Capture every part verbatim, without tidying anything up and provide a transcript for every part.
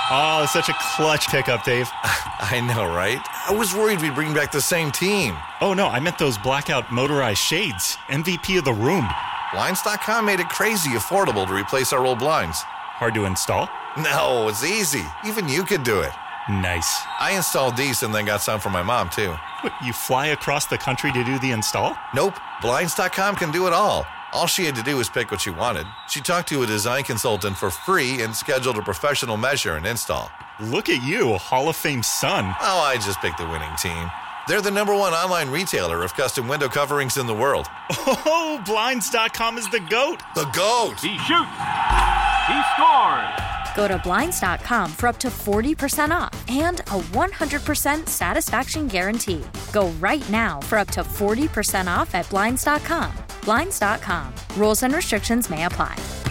Oh, such a clutch pickup, Dave. I know, right? I was worried we'd bring back the same team. Oh, no, I meant those blackout motorized shades. M V P of the room. Blinds dot com made it crazy affordable to replace our old blinds. Hard to install? No, it's easy. Even you could do it. Nice. I installed these and then got some for my mom, too. What, you fly across the country to do the install? Nope. Blinds dot com can do it all. All she had to do was pick what she wanted. She talked to a design consultant for free and scheduled a professional measure and install. Look at you, a Hall of Fame son. Oh, I just picked the winning team. They're the number one online retailer of custom window coverings in the world. Oh, Blinds dot com is the GOAT. The GOAT! He shoots. He scores. Go to Blinds dot com for up to forty percent off and a one hundred percent satisfaction guarantee. Go right now for up to forty percent off at Blinds dot com. Blinds dot com. Rules and restrictions may apply.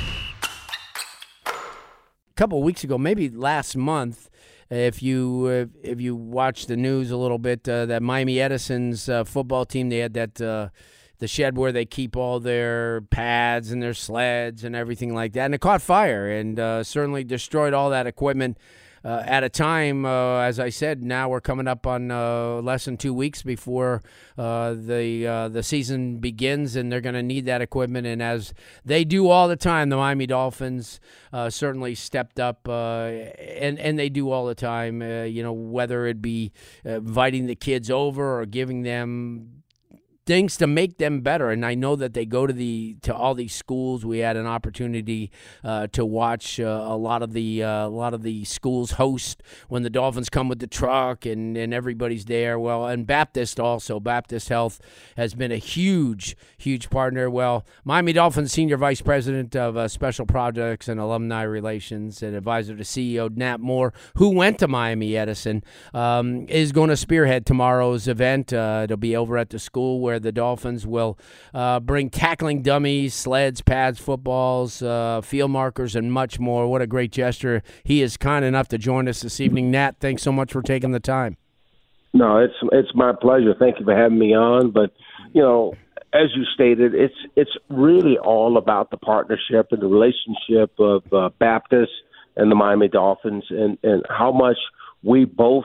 A couple of weeks ago, maybe last month, if you uh, if you watch the news a little bit, uh, that Miami Edison's uh, football team, they had that uh, the shed where they keep all their pads and their sleds and everything like that, and it caught fire and uh, certainly destroyed all that equipment. Uh, at a time, uh, as I said, now we're coming up on uh, less than two weeks before uh, the uh, the season begins, and they're going to need that equipment. And as they do all the time, the Miami Dolphins uh, certainly stepped up, uh, and and they do all the time. Uh, you know, whether it be uh, inviting the kids over or giving them things to make them better. And I know that they go to the to all these schools. We had an opportunity uh, to watch uh, a lot of the uh, a lot of the schools host when the Dolphins come with the truck and, and everybody's there. Well, and Baptist also. Baptist Health has been a huge, huge partner. Well, Miami Dolphins Senior Vice President of uh, Special Projects and Alumni Relations and advisor to C E O Nat Moore, who went to Miami Edison, um, is going to spearhead tomorrow's event. Uh, it'll be over at the school where the Dolphins will uh, bring tackling dummies, sleds, pads, footballs, uh, field markers, and much more. What a great gesture. He is kind enough to join us this evening. Nat, thanks so much for taking the time. No, it's it's my pleasure. Thank you for having me on. But, you know, as you stated, it's it's really all about the partnership and the relationship of uh, Baptist and the Miami Dolphins and, and how much we both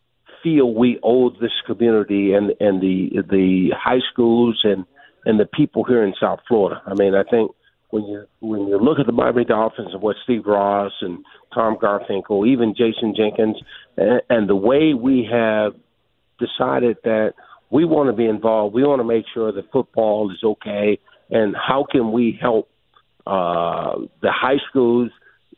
feel we owe this community and, and the the high schools and, and the people here in South Florida. I mean, I think when you when you look at the Miami Dolphins and what Steve Ross and Tom Garfinkel, even Jason Jenkins, and, and the way we have decided that we want to be involved, we want to make sure that football is okay, and how can we help uh, the high schools,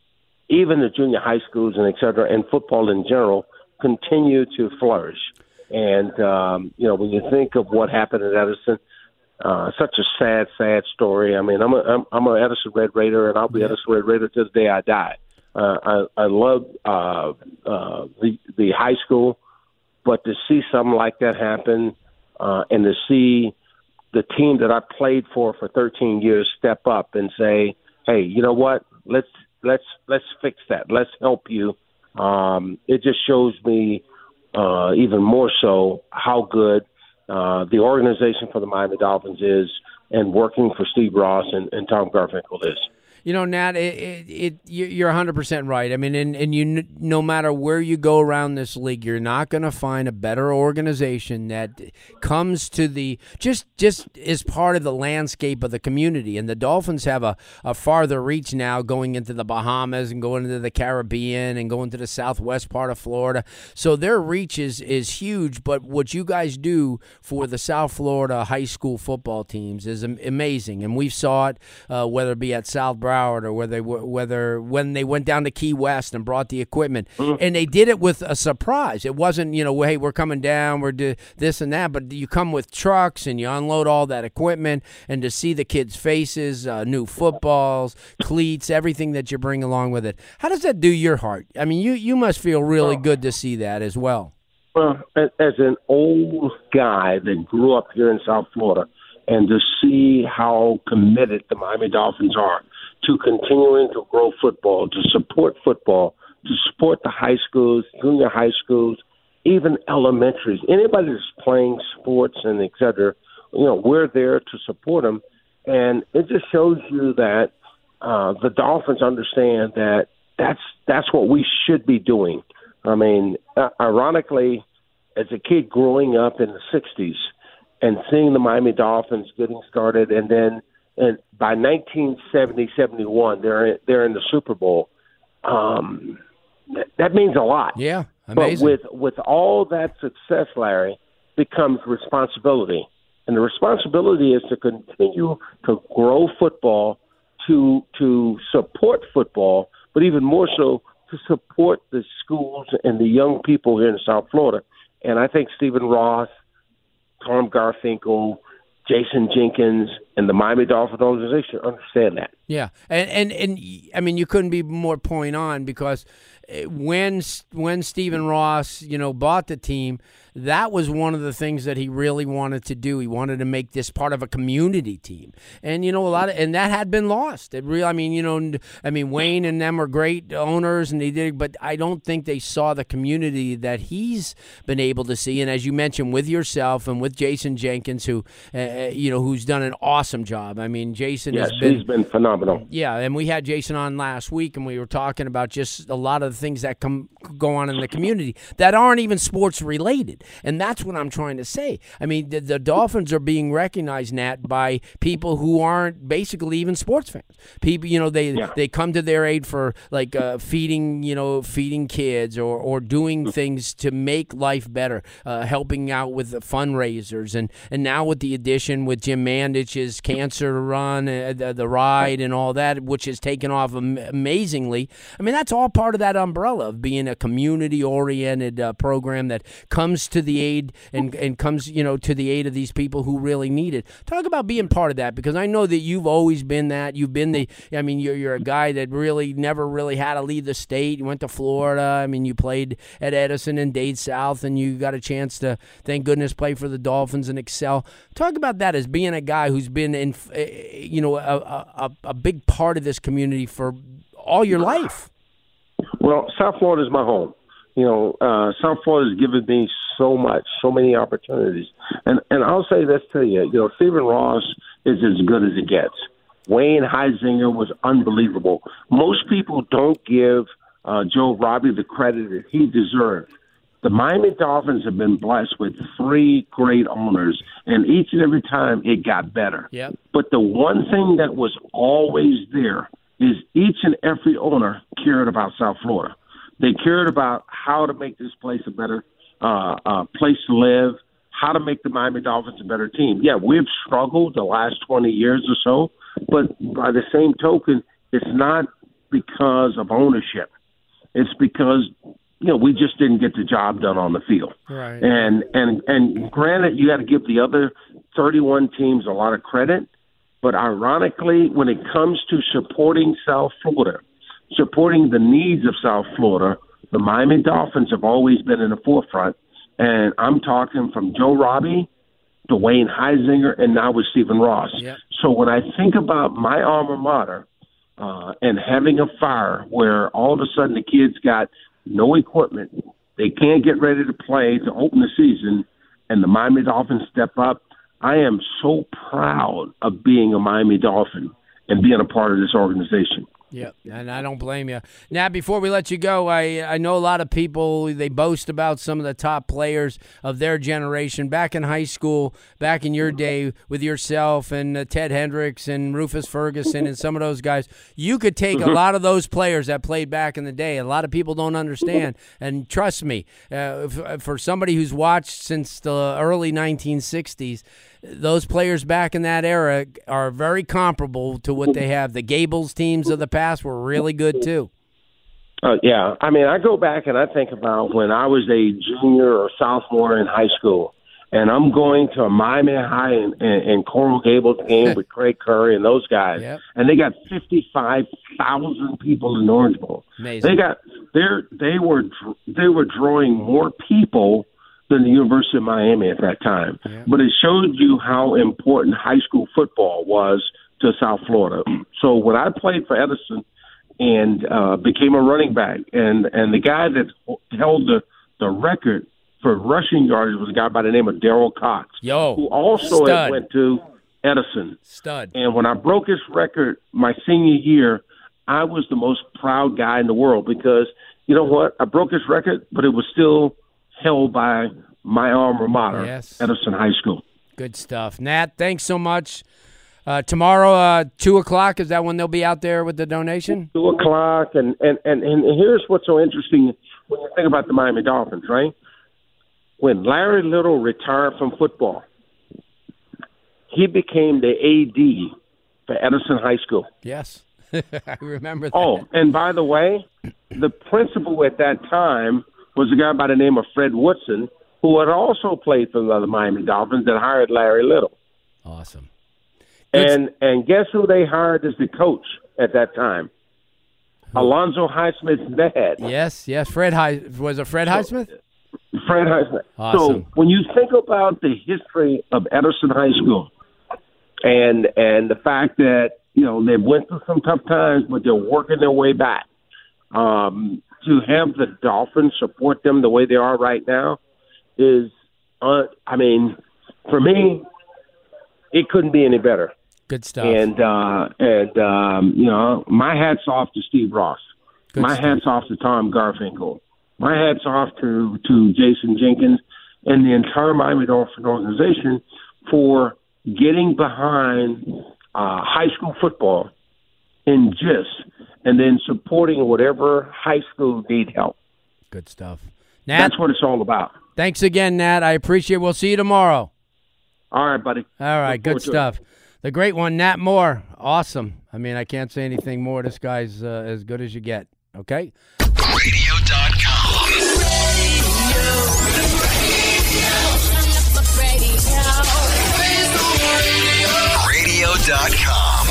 even the junior high schools and et cetera, and football in general, continue to flourish. And, um, you know, when you think of what happened at Edison, uh, such a sad, sad story. I mean, I'm a, I'm, I'm an Edison Red Raider, and I'll be Edison Red Raider to the day I die. Uh, I, I love uh, uh, the, the high school, but to see something like that happen uh, and to see the team that I played for for thirteen years step up and say, hey, you know what, let's, let's, let's fix that. Let's help you. Um, it just shows me uh, even more so how good uh, the organization for the Miami Dolphins is and working for Steve Ross and, and Tom Garfinkel is. You know, Nat, it, it, it you're one hundred percent right. I mean, and, and you, no matter where you go around this league, you're not going to find a better organization that comes to the just just is part of the landscape of the community. And the Dolphins have a, a farther reach now, going into the Bahamas and going into the Caribbean and going to the southwest part of Florida. So their reach is is huge. But what you guys do for the South Florida high school football teams is amazing, and we saw it uh, whether it be at South Broward or whether whether when they went down to Key West and brought the equipment, mm. and they did it with a surprise. It wasn't, you know, hey, we're coming down, we're do this and that, but you come with trucks and you unload all that equipment, and to see the kids' faces, uh, new footballs, cleats, everything that you bring along with it. How does that do your heart? I mean, you you must feel really good to see that as well. Well, as an old guy that grew up here in South Florida, and to see how committed the Miami Dolphins are to continuing to grow football, to support football, to support the high schools, junior high schools, even elementaries, anybody that's playing sports and et cetera, you know, we're there to support them. And it just shows you that uh, the Dolphins understand that that's that's what we should be doing. I mean, uh, ironically, as a kid growing up in the sixties and seeing the Miami Dolphins getting started, and then and by nineteen seventy, seventy-one, they're they're in the Super Bowl. Um, that means a lot. Yeah, amazing. But with with all that success, Larry, becomes responsibility, and the responsibility is to continue to grow football, to to support football, but even more so to support the schools and the young people here in South Florida. And I think Stephen Ross, Tom Garfinkel, Jason Jenkins, and the Miami Dolphins organization understand that. Yeah, and, and and I mean, you couldn't be more point on, because when when Stephen Ross, you know, bought the team, that was one of the things that he really wanted to do. He wanted to make this part of a community team, and you know, a lot of and that had been lost. It really, I mean, you know, I mean, Wayne and them are great owners, and they did, but I don't think they saw the community that he's been able to see. And as you mentioned, with yourself and with Jason Jenkins, who uh, you know, who's done an awesome job. I mean, Jason yes, has been he's been phenomenal. Yeah, and we had Jason on last week, and we were talking about just a lot of the things that come go on in the community that aren't even sports related. And that's what I'm trying to say. I mean, the, the Dolphins are being recognized, Nat, by people who aren't basically even sports fans. People, you know, they yeah. they come to their aid for like uh, feeding, you know, feeding kids or or doing things to make life better, uh, helping out with the fundraisers, and and now with the addition with Jim Mandich's cancer run, uh, the, the ride, and all that, which has taken off am- amazingly. I mean, that's all part of that umbrella of being a community-oriented uh, program that comes to the aid and, and comes, you know, to the aid of these people who really need it. Talk about being part of that, because I know that you've always been that. You've been the, I mean, you're, you're a guy that really never really had to leave the state. You went to Florida. I mean, you played at Edison and Dade South, and you got a chance to, thank goodness, play for the Dolphins and excel. Talk about that as being a guy who's been, in, you know, a, a, a big part of this community for all your life. Well, South Florida is my home. You know, uh, South Florida has given me so much, so many opportunities. And and I'll say this to you. You know, Stephen Ross is as good as it gets. Wayne Heisinger was unbelievable. Most people don't give uh, Joe Robbie the credit that he deserved. The Miami Dolphins have been blessed with three great owners, and each and every time it got better. Yep. But the one thing that was always there is each and every owner cared about South Florida. They cared about how to make this place a better uh, uh, place to live, how to make the Miami Dolphins a better team. Yeah, we've struggled the last twenty years or so, but by the same token, it's not because of ownership. It's because, you know, we just didn't get the job done on the field. Right. And and and granted, you got to give the other thirty-one teams a lot of credit, but ironically, when it comes to supporting South Florida, supporting the needs of South Florida, the Miami Dolphins have always been in the forefront. And I'm talking from Joe Robbie to Wayne Heisinger, and now with Stephen Ross. Yep. So when I think about my alma mater uh, and having a fire where all of a sudden the kids got no equipment, they can't get ready to play to open the season, and the Miami Dolphins step up, I am so proud of being a Miami Dolphin and being a part of this organization. Yeah, and I don't blame you. Now, before we let you go, I I know a lot of people, they boast about some of the top players of their generation. Back in high school, back in your day with yourself and uh, Ted Hendricks and Rufus Ferguson and some of those guys, you could take a lot of those players that played back in the day. A lot of people don't understand. And trust me, uh, f- for somebody who's watched since the early nineteen sixties, those players back in that era are very comparable to what they have. The Gables teams of the past were really good, too. Uh, yeah. I mean, I go back and I think about when I was a junior or sophomore in high school, and I'm going to a Miami High and, and, and Coral Gables game with Craig Curry and those guys, Yep. and they got fifty-five thousand people in Orange Bowl. Amazing. They got they're, they were they were drawing more people than the University of Miami at that time. Yeah. But it showed you how important high school football was to South Florida. So when I played for Edison and uh, became a running back, and, and the guy that held the, the record for rushing yards was a guy by the name of Darryl Cox, Yo, who also stud. went to Edison. Stud. And when I broke his record my senior year, I was the most proud guy in the world because, you know what? I broke his record, but it was still held by my alma mater, yes. Edison High School. Good stuff. Nat, thanks so much. Uh, tomorrow, uh, two o'clock, is that when they'll be out there with the donation? two o'clock, and, and, and, and here's what's so interesting when you think about the Miami Dolphins, right? When Larry Little retired from football, he became the A D for Edison High School. Yes, I remember that. Oh, and by the way, the principal at that time was a guy by the name of Fred Woodson, who had also played for the Miami Dolphins that hired Larry Little. Awesome. And and guess who they hired as the coach at that time? Who? Alonzo Highsmith's dad. Yes, yes. Fred High was it Fred Highsmith? Fred Highsmith. Awesome. So when you think about the history of Edison High School and and the fact that, you know, they went through some tough times, but they're working their way back. Um, to have the Dolphins support them the way they are right now is, uh, I mean, for me, it couldn't be any better. Good stuff. And, uh, and um, you know, my hat's off to Steve Ross. Good my stuff. Hat's off to Tom Garfinkel. My hat's off to, to Jason Jenkins and the entire Miami Dolphin organization for getting behind uh, high school football in G I S and then supporting whatever high school need help. Good stuff. Nat, that's what it's all about. Thanks again, Nat. I appreciate it. We'll see you tomorrow. All right, buddy. All right, good stuff. The great one, Nat Moore. Awesome. I mean, I can't say anything more. This guy's uh, as good as you get. Okay? radio dot com. radio dot com.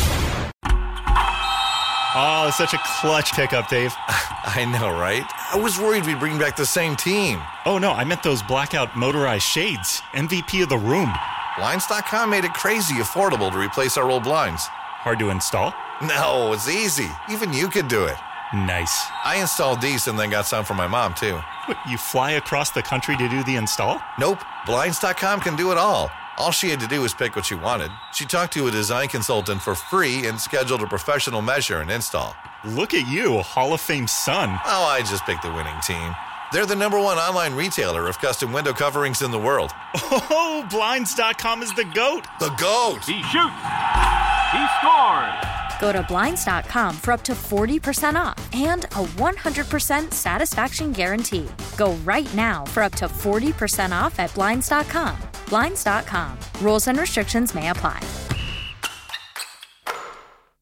Oh, such a clutch pickup, Dave. I know, right? I was worried we'd bring back the same team. Oh, no, I meant those blackout motorized shades. M V P of the room. Blinds dot com made it crazy affordable to replace our old blinds. Hard to install? No, it's easy. Even you could do it. Nice. I installed these and then got some for my mom, too. What, you fly across the country to do the install? Nope. Blinds dot com can do it all. All she had to do was pick what she wanted. She talked to a design consultant for free and scheduled a professional measure and install. Look at you, Hall of Fame son. Oh, I just picked the winning team. They're the number one online retailer of custom window coverings in the world. Oh, Blinds dot com is the GOAT. The GOAT. He shoots. He scores. Go to Blinds dot com for up to forty percent off and a one hundred percent satisfaction guarantee. Go right now for up to forty percent off at Blinds dot com. Blinds dot com. Rules and restrictions may apply.